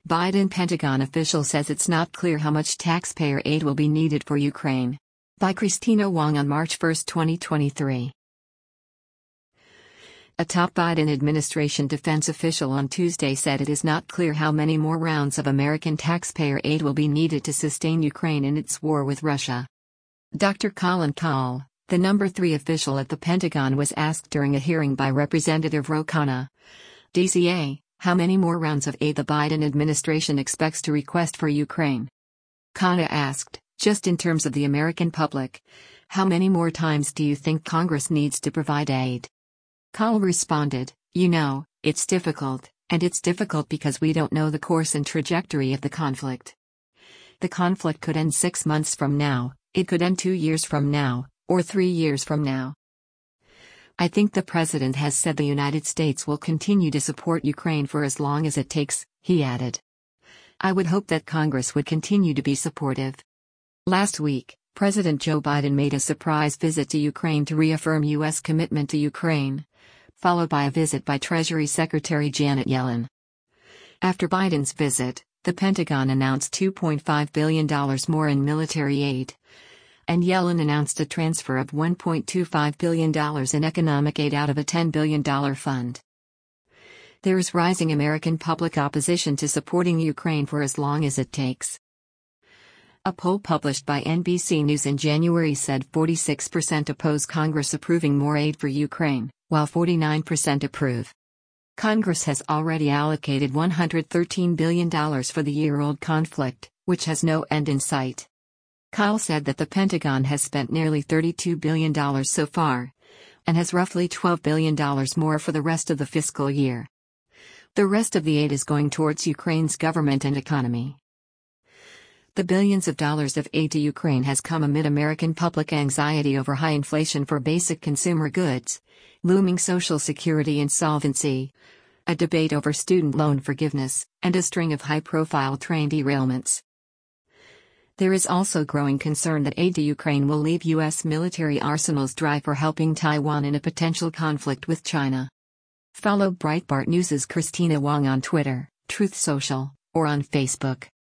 Biden Pentagon official says it's not clear how much taxpayer aid will be needed for Ukraine. By Christina Wong on March 1, 2023. A top Biden administration defense official on Tuesday said it is not clear how many more rounds of American taxpayer aid will be needed to sustain Ukraine in its war with Russia. Dr. Colin Kahl, the number 3 official at the Pentagon, was asked during a hearing by Representative Ro Khanna, DCA, how many more rounds of aid the Biden administration expects to request for Ukraine. Khanna asked, just in terms of the American public, how many more times do you think Congress needs to provide aid? Kahl responded, it's difficult, and it's difficult because we don't know the course and trajectory of the conflict. The conflict could end 6 months from now, it could end 2 years from now, or 3 years from now. I think the president has said the United States will continue to support Ukraine for as long as it takes, he added. I would hope that Congress would continue to be supportive. Last week, President Joe Biden made a surprise visit to Ukraine to reaffirm U.S. commitment to Ukraine, followed by a visit by Treasury Secretary Janet Yellen. After Biden's visit, the Pentagon announced $2.5 billion more in military aid, and Yellen announced a transfer of $1.25 billion in economic aid out of a $10 billion fund. There is rising American public opposition to supporting Ukraine for as long as it takes. A poll published by NBC News in January said 46% oppose Congress approving more aid for Ukraine, while 49% approve. Congress has already allocated $113 billion for the year-old conflict, which has no end in sight. Kahl said that the Pentagon has spent nearly $32 billion so far, and has roughly $12 billion more for the rest of the fiscal year. The rest of the aid is going towards Ukraine's government and economy. The billions of dollars of aid to Ukraine has come amid American public anxiety over high inflation for basic consumer goods, looming Social Security insolvency, a debate over student loan forgiveness, and a string of high-profile train derailments. There is also growing concern that aid to Ukraine will leave U.S. military arsenals dry for helping Taiwan in a potential conflict with China. Follow Breitbart News' Christina Wong on Twitter, Truth Social, or on Facebook.